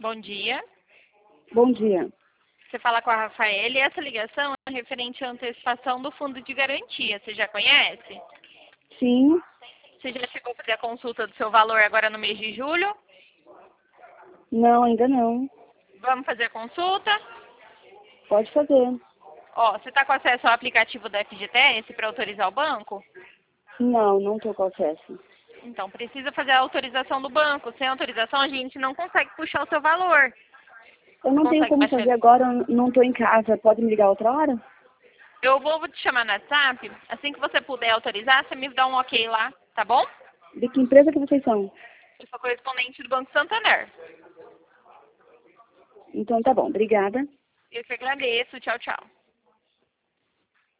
Bom dia. Bom dia. Você fala com a Rafaela e essa ligação é referente à antecipação do fundo de garantia. Você já conhece? Sim. Você já chegou a fazer a consulta do seu valor agora no mês de julho? Não, ainda não. Vamos fazer a consulta? Pode fazer. Ó, você está com acesso ao aplicativo da FGTS para autorizar o banco? Não, não estou com acesso. Então, precisa fazer a autorização do banco. Sem autorização, a gente não consegue puxar o seu valor. Eu não tenho Consegue como baixar? fazer agora, eu não estou em casa. Pode me ligar outra hora? Eu vou te chamar no WhatsApp. Assim que você puder autorizar, você me dá um ok lá, tá bom? De que empresa que vocês são? Eu sou correspondente do Banco Santander. Então tá bom, obrigada. Eu que agradeço. Tchau, tchau.